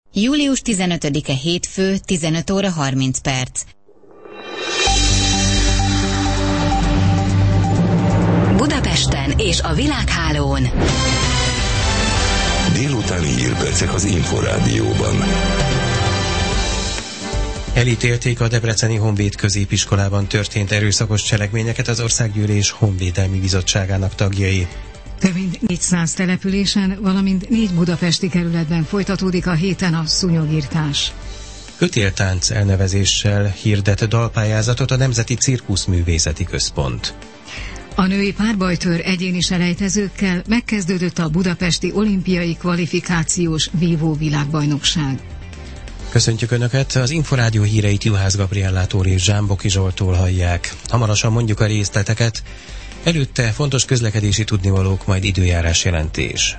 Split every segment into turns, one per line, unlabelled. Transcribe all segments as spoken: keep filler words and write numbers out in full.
július tizenötödike hétfő, tizenöt óra harminc perc.
Budapesten és a világhálón.
Délutáni hírpercek az Inforádióban.
Elítélték a debreceni Honvéd középiskolában történt erőszakos cselekményeket az Országgyűlés Honvédelmi Bizottságának tagjai.
Több mint négyszáz településen, valamint négy budapesti kerületben folytatódik a héten a szúnyogirtás.
Kötéltánc elnevezéssel hirdet dalpályázatot a Nemzeti Cirkuszművészeti Központ.
A női párbajtőr egyéni selejtezőkkel megkezdődött a budapesti olimpiai kvalifikációs vívó világbajnokság.
Köszöntjük Önöket, az Inforádió híreit Juhász Gabriellától és Zsámboki Zsoltól hallják. Hamarosan mondjuk a részleteket, előtte fontos közlekedési tudnivalók, majd időjárás jelentés.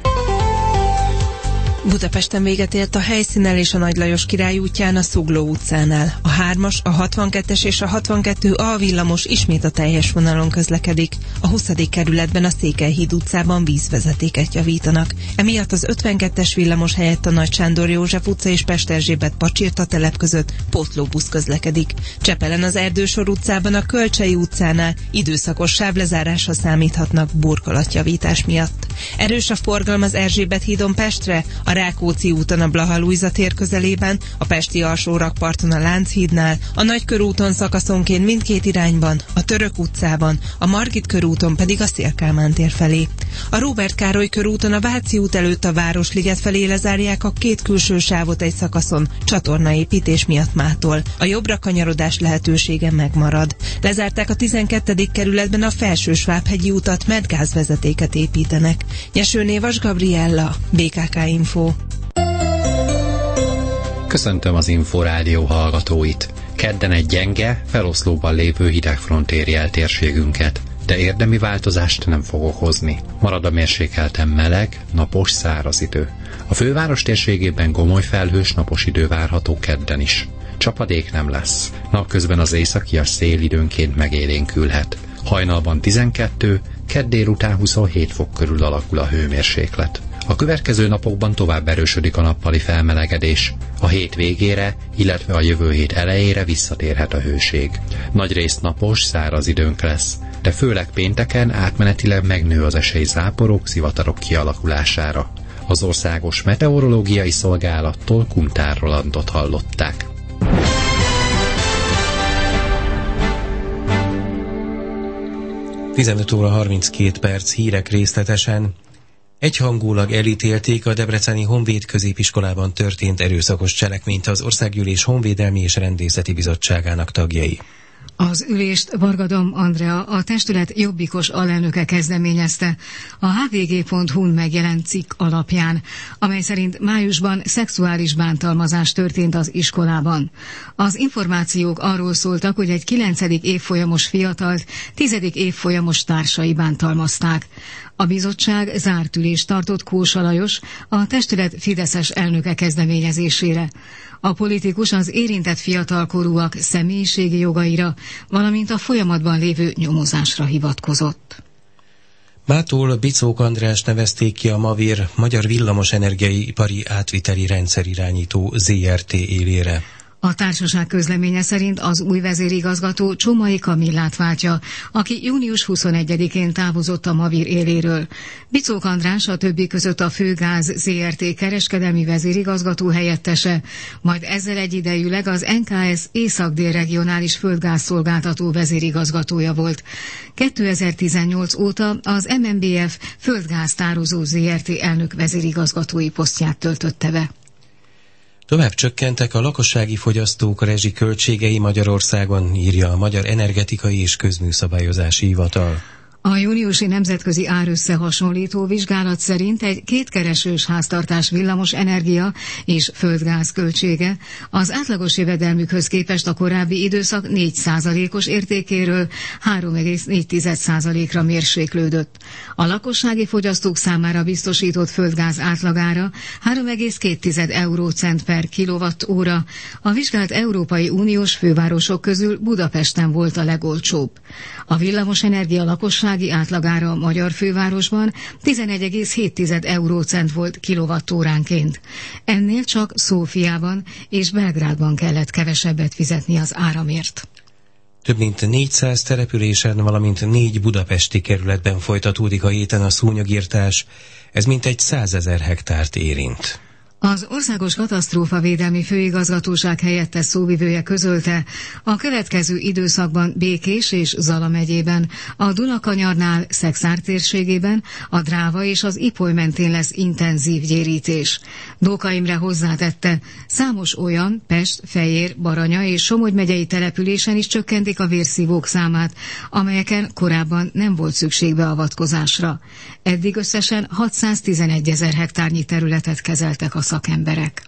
Budapesten véget ért a helyszínelés a Nagy Lajos Király útján a Zugló utcánál. A hármas, a hatvankettes és a hatvankettő A villamos ismét a teljes vonalon közlekedik. A huszadik kerületben a Székelyhíd utcában vízvezetéket javítanak. Emiatt az ötvenkettes villamos helyett a Nagy Sándor József utca és Pest Erzsébet Pacsirta telep között pótlóbusz közlekedik. Csepelen az Erdősor utcában a Kölcsei utcánál időszakos sávlezárásra számíthatnak burkolatjavítás miatt. Erős a forgalom az Erzsébet hídon Pestre, a Rákóczi úton a Blaha Lujza tér közelében, a pesti alsórakparton a Lánchídnál, a Nagykörúton szakaszonként mindkét irányban, a Török utcában, a Margit körúton pedig a Széll-Kálmán tér felé. A Róbert Károly körúton a Váci út előtt a Városliget felé lezárják a két külső sávot egy szakaszon, csatornaépítés miatt mától. A jobbra kanyarodás lehetősége megmarad. Lezárták a tizenkettedik kerületben a Felső-Svábhegyi utat, mert gázvezetéket építenek. Nyesőné Vas Gabriella, bé ká ká Info.
Köszöntöm az Inforádió hallgatóit. Kedden egy gyenge, feloszlóban lévő hidegfront éri el térségünket, de érdemi változást nem fog okozni. Marad a mérsékelten meleg, napos, száraz idő. A főváros térségében gomoly felhős napos idő várható kedden is. Csapadék nem lesz. Napközben az északias szél időnként megélénkülhet. Hajnalban tizenkettő, kedd délután huszonhét fok körül alakul a hőmérséklet. A következő napokban tovább erősödik a nappali felmelegedés. A hét végére, illetve a jövő hét elejére visszatérhet a hőség. Nagyrészt napos, száraz időnk lesz, de főleg pénteken átmenetileg megnő az esély záporok, zivatarok kialakulására. Az Országos Meteorológiai Szolgálattól Kuntár Rolandot hallották.
tizenöt óra harminckét perc, hírek részletesen. Egyhangulag elítélték a debreceni Honvéd középiskolában történt erőszakos cselekményt az Országgyűlés Honvédelmi és Rendészeti Bizottságának tagjai.
Az ülést Vargadom Andrea, a testület jobbikos alelnöke kezdeményezte a há vé gé pont hu-n megjelent cikk alapján, amely szerint májusban szexuális bántalmazás történt az iskolában. Az információk arról szóltak, hogy egy kilencedik évfolyamos fiatalt tizedik évfolyamos társai bántalmazták. A bizottság zárt ülést tartott Kósa Lajos, a testület fideszes elnöke kezdeményezésére. A politikus az érintett fiatalkorúak személyiségi jogaira, valamint a folyamatban lévő nyomozásra hivatkozott.
Mától Bicók András nevezték ki a Mavir Magyar Villamosenergiai Ipari Átviteli Rendszerirányító zé er té élére.
A társaság közleménye szerint az új vezérigazgató Csomai Kamillát váltja, aki június huszonegyedikén távozott a Mavir éléről. Bicók András a többi között a Főgáz zé er té kereskedelmi vezérigazgató helyettese, majd ezzel egyidejűleg az en ká es Észak-Dél regionális földgázszolgáltató vezérigazgatója volt. kétezer-tizennyolc óta az em en bé ef Földgáztározó zé er té elnök vezérigazgatói posztját töltötte be.
Tovább csökkentek a lakossági fogyasztók rezsiköltségei Magyarországon, írja a Magyar Energetikai és Közműszabályozási Hivatal.
A júniusi nemzetközi árösszehasonlító vizsgálat szerint egy kétkeresős háztartás villamos energia és földgáz költsége az átlagos jövedelmükhöz képest a korábbi időszak négy százalékos értékéről három egész négy százalékra mérséklődött. A lakossági fogyasztók számára biztosított földgáz átlagára három egész két eurócent per kilovattóra. A vizsgált Európai Uniós fővárosok közül Budapesten volt a legolcsóbb. A villamos energia lakosság lakossági átlagára a magyar fővárosban tizenegy egész hét eurócent volt kilovattóránként. Ennél csak Szófiában és Belgrádban kellett kevesebbet fizetni az áramért.
Több mint négyszáz településen, valamint négy budapesti kerületben folytatódik a héten a szúnyogirtás, ez mintegy százezer hektárt érint.
Az Országos Katasztrófavédelmi Főigazgatóság helyettes szóvivője közölte, a következő időszakban Békés és Zala megyében, a Dunakanyarnál, Szekszárd térségében, a Dráva és az Ipoly mentén lesz intenzív gyérítés. Dóka Imre hozzátette, számos olyan Pest, Fejér, Baranya és Somogy megyei településen is csökkentik a vérszívók számát, amelyeken korábban nem volt szükség beavatkozásra. Eddig összesen hatszáztizenegy ezer hektárnyi területet kezeltek a szakemberek.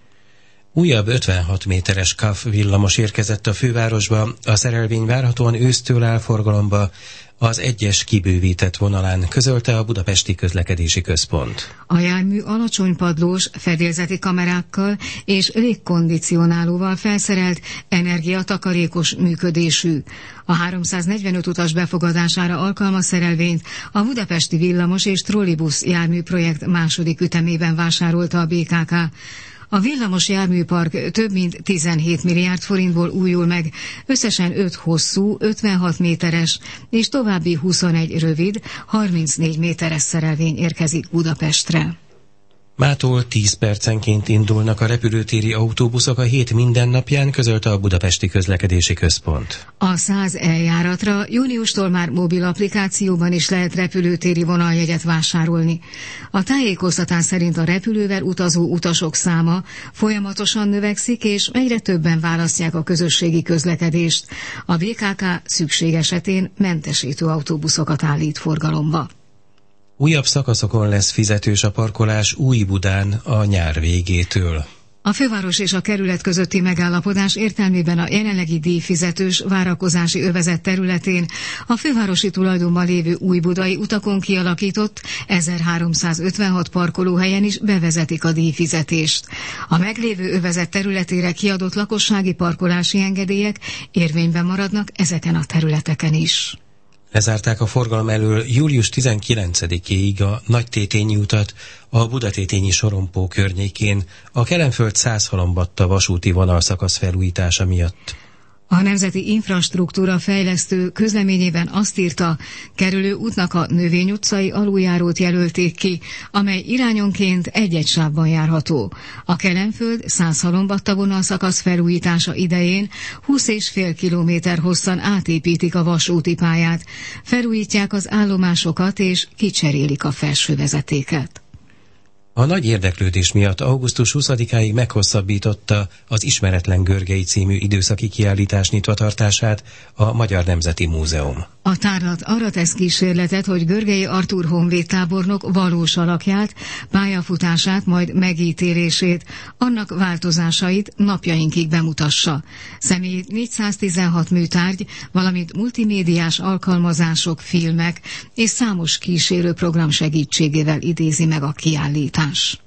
Újabb ötvenhat méteres ká á ef villamos érkezett a fővárosba, a szerelvény várhatóan ősztől áll forgalomba az egyes kibővített vonalán, közölte a Budapesti Közlekedési Központ.
A jármű alacsony padlós, fedélzeti kamerákkal és légkondicionálóval felszerelt, energiatakarékos működésű. A háromszáznegyvenöt utas befogadására alkalmas szerelvényt a Budapesti Villamos és Trollibusz járműprojekt második ütemében vásárolta a bé ká ká. A villamos járműpark több mint tizenhét milliárd forintból újul meg, összesen öt hosszú, ötvenhat méteres és további huszonegy rövid, harmincnégy méteres szerelvény érkezik Budapestre.
Mától tíz percenként indulnak a repülőtéri autóbuszok a hét minden napján, közölte a Budapesti Közlekedési Központ.
A száz eljáratra júniustól már mobil applikációban is lehet repülőtéri vonaljegyet vásárolni. A tájékoztatás szerint a repülővel utazó utasok száma folyamatosan növekszik, és egyre többen választják a közösségi közlekedést. A bé ká ká szükség esetén mentesítő autóbuszokat állít forgalomba.
Újabb szakaszokon lesz fizetős a parkolás Újbudán a nyár végétől.
A főváros és a kerület közötti megállapodás értelmében a jelenlegi díjfizetős várakozási övezet területén a fővárosi tulajdonban lévő újbudai utakon kialakított ezerháromszázötvenhat parkolóhelyen is bevezetik a díjfizetést. A meglévő övezet területére kiadott lakossági parkolási engedélyek érvényben maradnak ezeken a területeken is.
Lezárták a forgalom elől július tizenkilencedikéig a Nagytétényi utat a Budatétényi Sorompó környékén a Kelenföld-Szászhalombatta vasúti vonalszakasz felújítása miatt.
A Nemzeti Infrastruktúra Fejlesztő közleményében azt írta, kerülő útnak a Növény utcai aluljárót jelölték ki, amely irányonként egy-egy sávban járható. A Kelenföld-Szászhalombatta vonalszakasz felújítása idején húsz és fél kilométer hosszan átépítik a vasúti pályát, felújítják az állomásokat és kicserélik a felső vezetéket.
A nagy érdeklődés miatt augusztus huszadikáig meghosszabbította az Ismeretlen Görgei című időszaki kiállítás nyitvatartását a Magyar Nemzeti Múzeum.
A tárlat arra tesz kísérletet, hogy Görgei Artúr honvédtábornok valós alakját, pályafutását, majd megítélését, annak változásait napjainkig bemutassa. Személyét négyszáztizenhat műtárgy, valamint multimédiás alkalmazások, filmek és számos kísérő program segítségével idézi meg a kiállítás.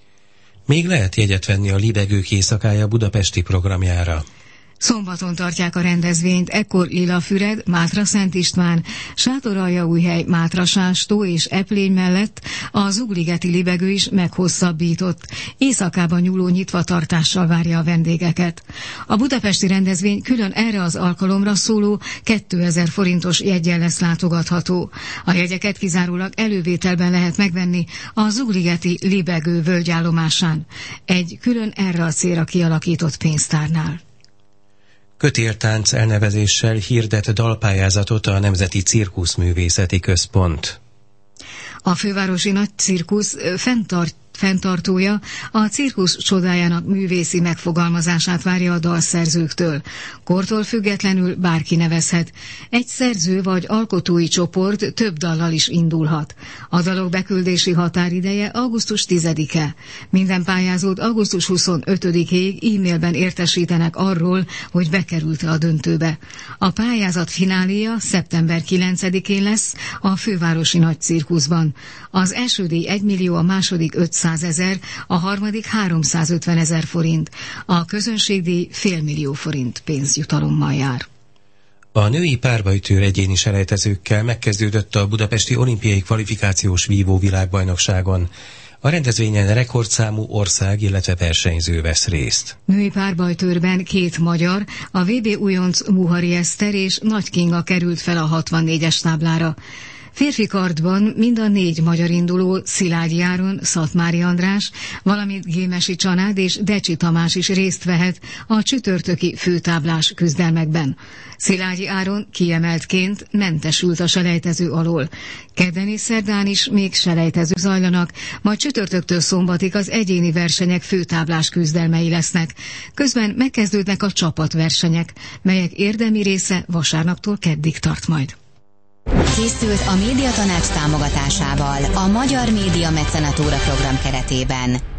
Még lehet jegyet venni a Libegők éjszakája budapesti programjára.
Szombaton tartják a rendezvényt, ekkor Lilafüred, Mátra-Szent István, Sátoraljaújhely, Mátrasástó és Eplény mellett a Zugligeti Libegő is meghosszabbított, éjszakában nyúló nyitvatartással várja a vendégeket. A budapesti rendezvény külön erre az alkalomra szóló kétezer forintos jeggyel lesz látogatható. A jegyeket kizárólag elővételben lehet megvenni a Zugligeti Libegő völgyállomásán, egy külön erre a célra kialakított pénztárnál.
Kötéltánc elnevezéssel hirdet dalpályázatot a Nemzeti Cirkuszművészeti Központ.
A fővárosi nagy cirkusz fenntart fenntartója a cirkusz csodájának művészi megfogalmazását várja a dalszerzőktől. Kortól függetlenül bárki nevezhet. Egy szerző vagy alkotói csoport több dallal is indulhat. A dalok beküldési határideje augusztus tizedike. Minden pályázót augusztus huszonötödikéig e-mailben értesítenek arról, hogy bekerült-e a döntőbe. A pályázat fináléja szeptember kilencedikén lesz a fővárosi nagy cirkuszban. Az első díj egy millió, a második ötszázezer, a harmadik háromszázötvenezer forint. A közönségdíj fél millió forint pénzjutalommal jár.
A női párbajtőr egyéni selejtezőkkel megkezdődött a budapesti olimpiai kvalifikációs vívó világbajnokságon. A rendezvényen rekordszámú ország, illetve versenyző vesz részt.
Női párbajtőrben két magyar, a vé bé újonc Muhari Eszter és Nagy Kinga került fel a hatvannégyes táblára. Férfi kardban mind a négy magyar induló, Szilágyi Áron, Szatmári András, valamint Gémesi Csanád és Decsi Tamás is részt vehet a csütörtöki főtáblás küzdelmekben. Szilágyi Áron kiemeltként mentesült a selejtező alól. Kedden és szerdán is még selejtező zajlanak, majd csütörtöktől szombatig az egyéni versenyek főtáblás küzdelmei lesznek. Közben megkezdődnek a csapatversenyek, melyek érdemi része vasárnaptól keddig tart majd.
Készült a Médiatanács támogatásával a Magyar Média Mecenatúra program keretében.